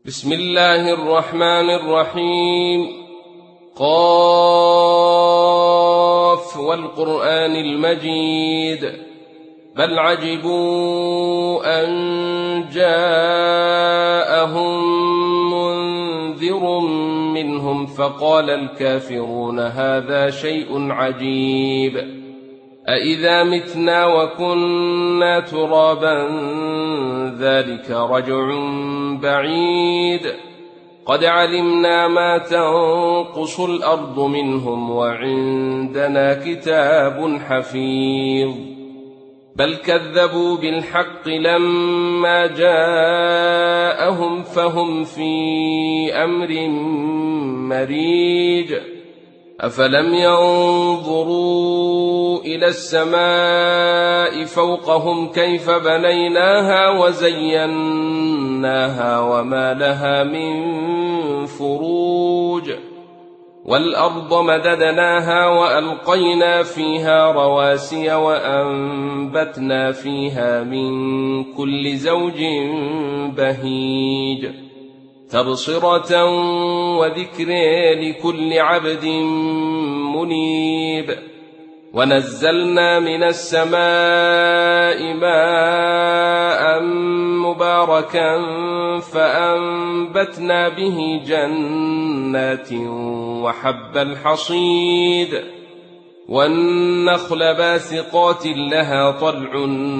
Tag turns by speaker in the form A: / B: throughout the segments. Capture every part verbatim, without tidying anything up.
A: بسم الله الرحمن الرحيم. قاف والقرآن المجيد. بل عجبوا أن جاءهم منذر منهم فقال الكافرون هذا شيء عجيب أإذا متنا وكنا ترابا ذلك رجع بعيد قد علمنا ما تنقص الأرض منهم وعندنا كتاب حفيظ بل كذبوا بالحق لما جاءهم فهم في أمر مريج أفلم ينظروا إلى السماء فوقهم كيف بنيناها وزيناها وما لها من فروج والأرض مددناها وألقينا فيها رواسي وأنبتنا فيها من كل زوج بهيج تبصرة وذكر لكل عبد منيب ونزلنا من السماء ماء مباركا فأنبتنا به جنات وحب الحصيد والنخل باسقات لها طلع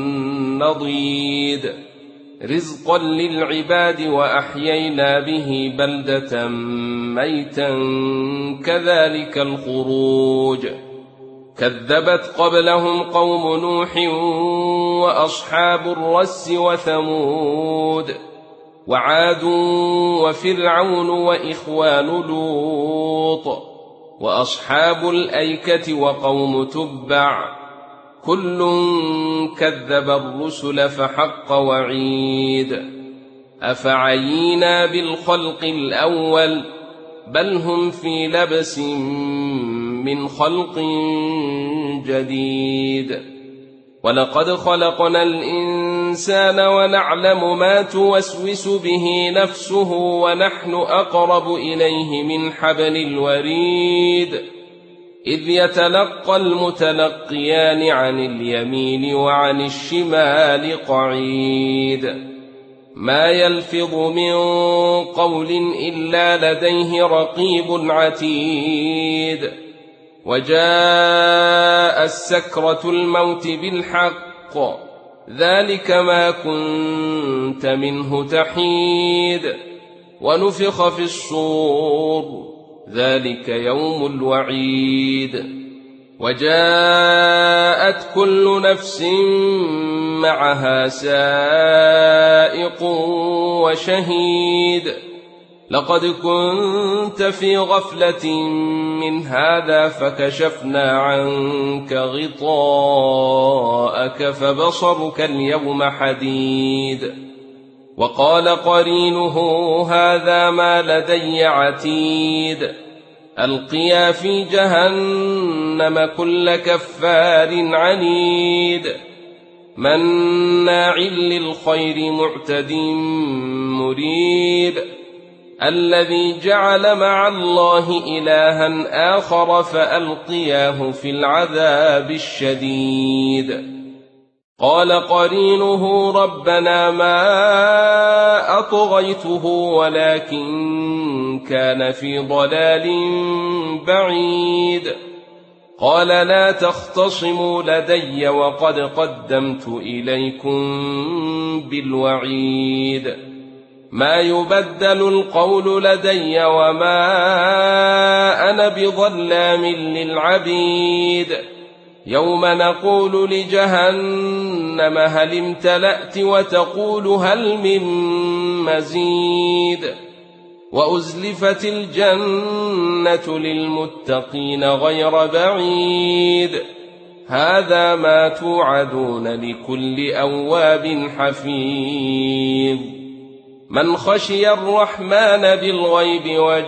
A: نضيد رزقا للعباد وأحيينا به بلدة ميتا كذلك الخروج كذبت قبلهم قوم نوح وأصحاب الرس وثمود وعاد وفرعون وإخوان لوط وأصحاب الأيكة وقوم تبع كل كذب الرسل فحق وعيد أفعينا بالخلق الأول بل هم في لبس من خلق جديد ولقد خلقنا الإنسان ونعلم ما توسوس به نفسه ونحن أقرب إليه من حبل الوريد إذ يتلقى المتلقيان عن اليمين وعن الشمال قعيد ما يلفظ من قول إلا لديه رقيب عتيد وجاء السكرة الموت بالحق ذلك ما كنت منه تحيد ونفخ في الصور ذلك يوم الوعيد وجاءت كل نفس معها سائق وشهيد لقد كنت في غفلة من هذا فكشفنا عنك غطاءك فبصرك اليوم حديد وقال قرينه هذا ما لدي عتيد ألقيا في جهنم كل كفار عنيد مناع للخير معتد مريب الذي جعل مع الله إلها آخر فألقياه في العذاب الشديد قال قرينه ربنا ما أطغيته ولكن كان في ضلال بعيد قال لا تختصموا لدي وقد قدمت إليكم بالوعيد ما يبدل القول لدي وما أنا بظلام للعبيد يوم نقول لجهنم هل امتلأت وتقول هل من مزيد وأزلفت الجنة للمتقين غير بعيد هذا ما توعدون لكل أواب حفيظ من خشي الرحمن بالغيب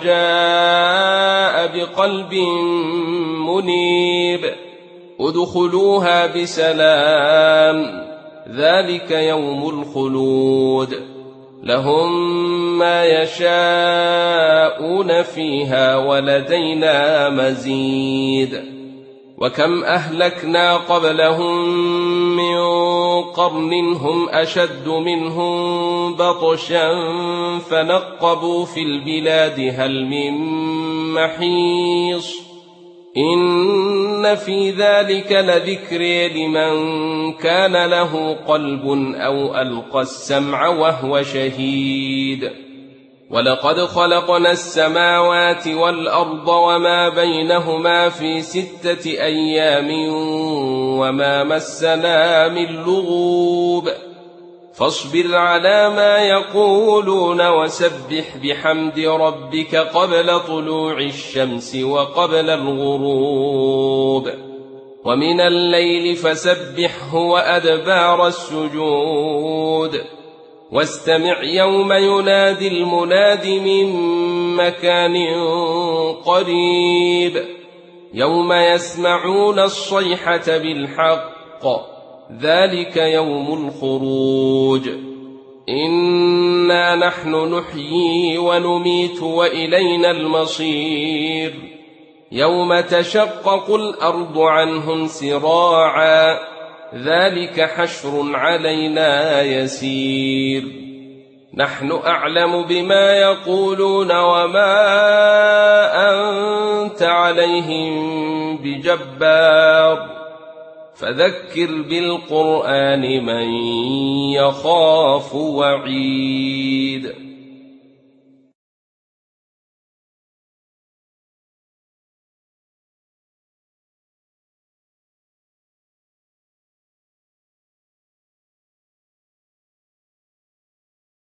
A: وجاء بقلب منيب ادخلوها بسلام ذلك يوم الخلود لهم ما يشاءون فيها ولدينا مزيد. وكم أهلكنا قبلهم من قرن هم أشد منهم بطشا فنقبوا في البلاد هل من محيص. إن في ذلك لذكر لمن كان له قلب أو ألقى السمع وهو شهيد. ولقد خلقنا السماوات والأرض وما بينهما في ستة أيام وما مسنا من لغوب. فاصبر على ما يقولون وسبح بحمد ربك قبل طلوع الشمس وقبل الغروب، ومن الليل فسبحه وأدبار السجود. واستمع يوم ينادي المناد من مكان قريب، يوم يسمعون الصيحة بالحق، ذلك يوم الخروج. إنا نحن نحيي ونميت وإلينا المصير. يوم تشقق الأرض عنهم سراعا، ذلك حشر علينا يسير. نحن أعلم بما يقولون وما أنت عليهم بجبار، فذكر بالقرآن من يخاف وعيد.